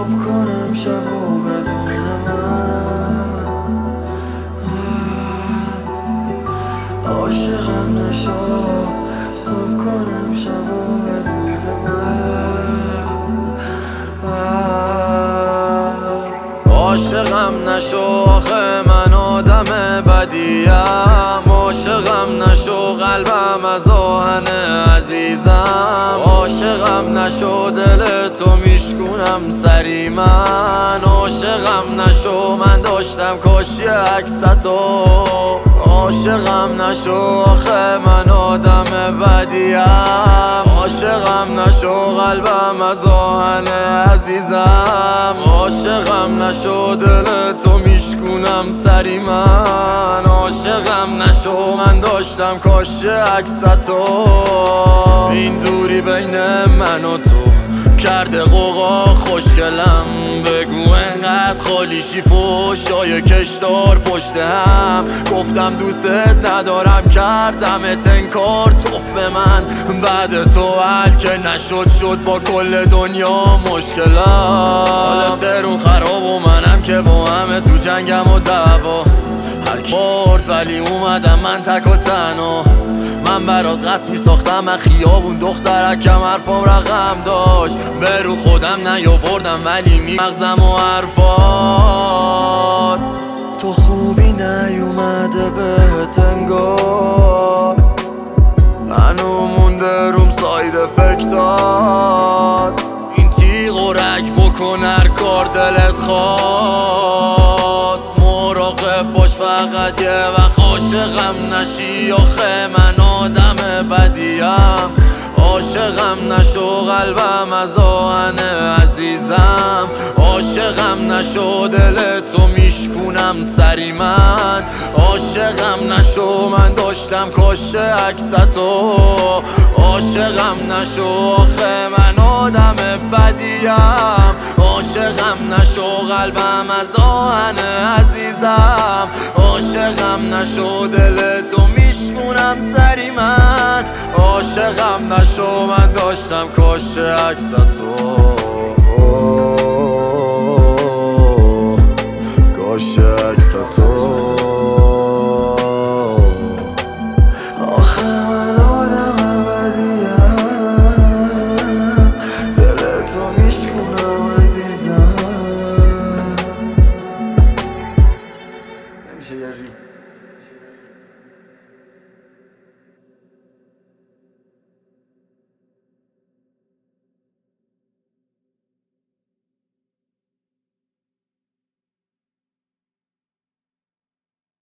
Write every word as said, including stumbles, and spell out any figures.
صبح کنم شب و بدون من عاشقم نشو صبح کنم شب و بدون من عاشقم نشو آخه من آدم بدیم عاشقم نشو قلبم از آهن عزیزم عاشقم نشو دل تو میشکونم سری من عاشقم نشو من داشتم کاشی عکستو عاشقم نشو آخه من آدم بدیم عاشقم نشو قلبم از آهن عزیزم عاشقم نشو دل تو میشکونم سری من عاشقم نشو من داشتم کاشی عکستو این دوری بین من و تو کرده قوقا خوشگلم بگو انقدر خالیشی فوشای کشدار پشت هم گفتم دوستت ندارم کردمت انکار توف به من بعد تو حل که نشد شد با کل دنیا مشکلم حالا ترون خراب و منم که با همه تو جنگم و دعوا هر کی برد ولی اومدم من تک و تنها من برات قصد می ساختم از خیابون دخترکم حرفام رقم داشت به رو خودم نیاوردم ولی می مغزم و حرفات تو خوبی نیومده بهت انگار هنو مونده روم ساید افکتات این تیغ و رگ بکن هر کار دلت خواست مراقب باش فقط یه وقت عاشقم نشی آخه من آدم بدیم عاشقم نشو قلبم از آهن عزیزم عاشقم نشو دل تو میشکونم سری من عاشقم نشو من داشتم کاش عکستو عاشقم نشو آخه من آدم بدیم عاشقم نشو قلبم از آهن عزیزم عاشقم نشو دل تو میشکونم سری من عاشقم نشو من داشتم کاش عکستو کاش عکستو